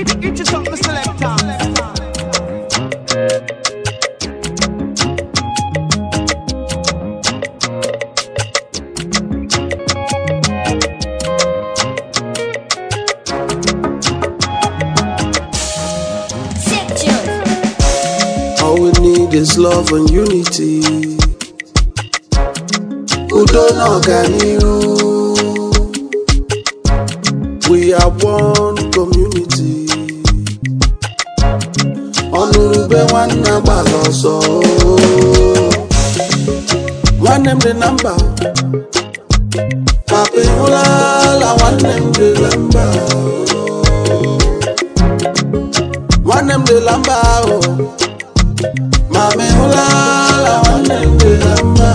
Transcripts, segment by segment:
Get you something, selector. All we need is love and unity. Udo no ganiru. We are one community. Onurube wanna baloso. One name the number. Papi ulala one name the number. One name the number. Mami ulala one name the number.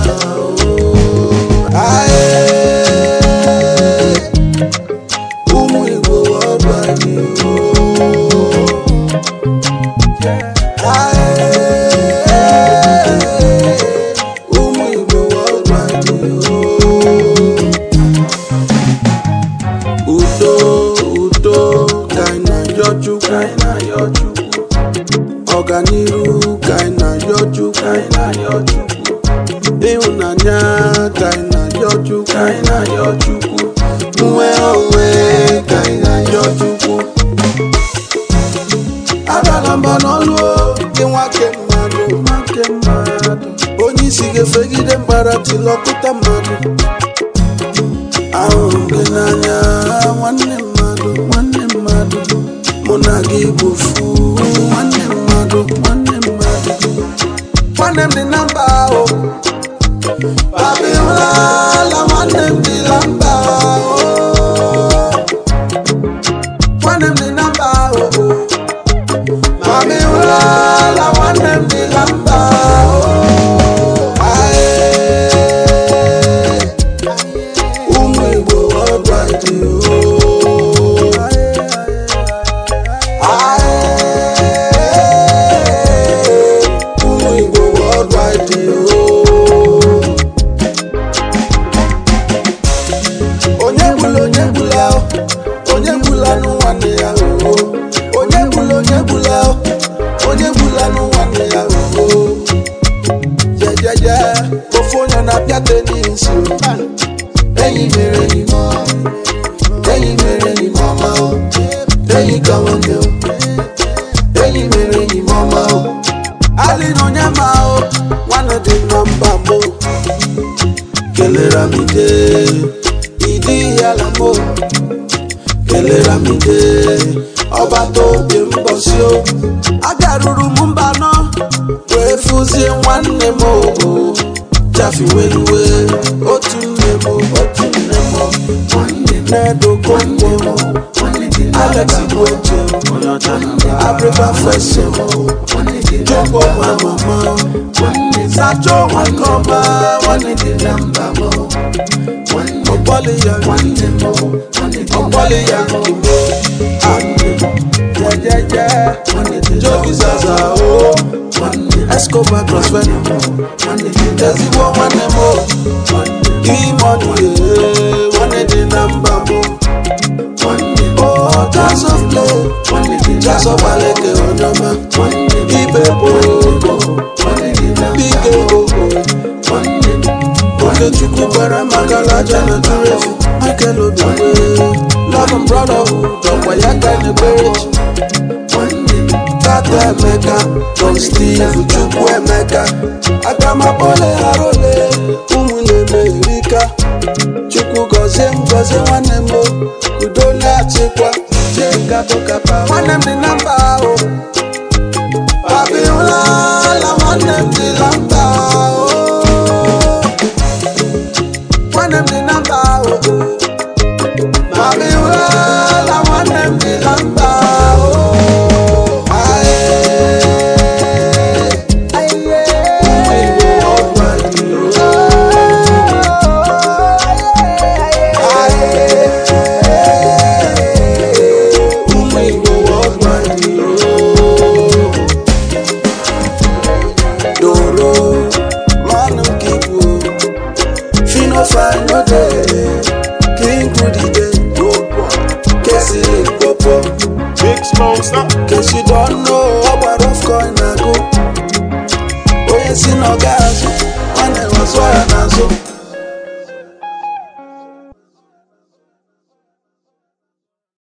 Oganiru kaina yojuku Iunanya kaina yojuku Uwe owe kaina yojuku Abalamba noluo Kinwake mmadu Onyi sige fegide mbarati lokuta mmadu Ahuru genanya Wanne mmadu Monagi bufu Wanne mmadu One name the number, oh. Papi ulala, one name the number, oh. One name the number, oh. Papi ulala, one name the number, oh. Aye, Igbo worldwide, oh. Aye. Onye bula no nwanne ya o. Onye bula no nwanne ya o. Jejeje, ofonyo na pia tenisi o. Eyi mere ni mama o. Eyi kawonge o. Eyi mere ni mama o. Ali no nyama o. One the number mo. Kelera mi de. Idi alamo. Kelera mi de. Ọba tó bí mbọ̀sí o. Agaruru mú mbà náà. Wee fúzie nwanne m o. Jafi weluwe. Otu nne m. Nedogo nne m. Alex Igweje. Abriba Fese m. Jumbo mama. Sacho Wakoma. One the number mo. Ọ̀pọ̀lẹ̀ ya kìí jẹ́jẹ́jẹ́ Jovi Zaza o Escobar Crossfed Ezigbo nwanne m o Imoni nwanne dị na mba m o Jazz of play Jazz of aleke onyoma Ibe bo Bige o Okechukwu gwara maka laja na turefu Michael Obiwe Love and brotherhood Ọkwa ya ka na-ekperechi Tata Emeka Don Steve Chukwu Emeka Agamapole Arole Ụmụnne m erika Chukwu gọzie nwanne m Udo na-achịkwa Jenga Bokapa Nwanne m dị na mba o Papi ulala nwanne m dị na mba o One name the number, oh. Mami ulala, one name the number, oh. Aye, case you don't know about rough coin na go. Oye si no gazo, one was wire na so.